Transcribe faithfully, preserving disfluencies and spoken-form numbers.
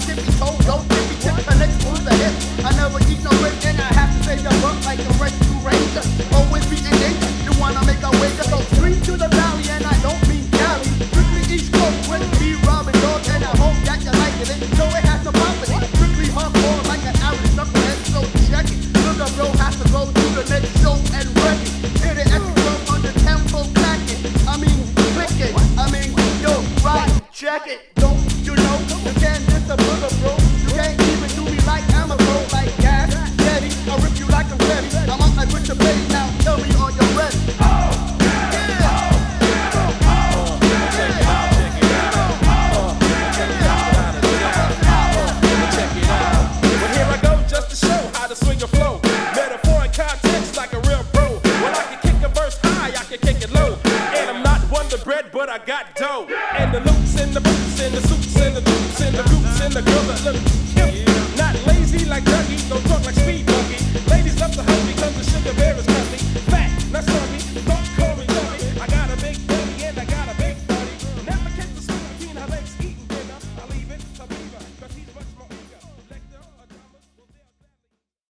tippy toe, yo, tippy tip connects to the hip. I never eat no rib, and I have to say the buck like a rescue ranger. Always be in danger, you wanna make a wager. So street to the valley, and I don't mean Cali. Strictly East Coast with me, Robin Dog, and I hope that you like it. So it has no property, strictly hardcore like an average knucklehead. So check it, look up, bro, has to go to the next show and wreck it. Hit it at the drum on the tempo, clack it. I mean, click it. I mean, yo, right, check it. Don't you know you can't diss a brother, bro? You can't even do me like I'm a bro, like gas, steady. I rip you like I'm ready. I'm out like with your baby now. Tell me, are you ready? Swing a flow, metaphor and context like a real pro. When I can kick a verse high, I can kick it low. And I'm not Wonder Bread, but I got dough. And the loops and the boots and the suits and the boots and the boots and the girls that look cute.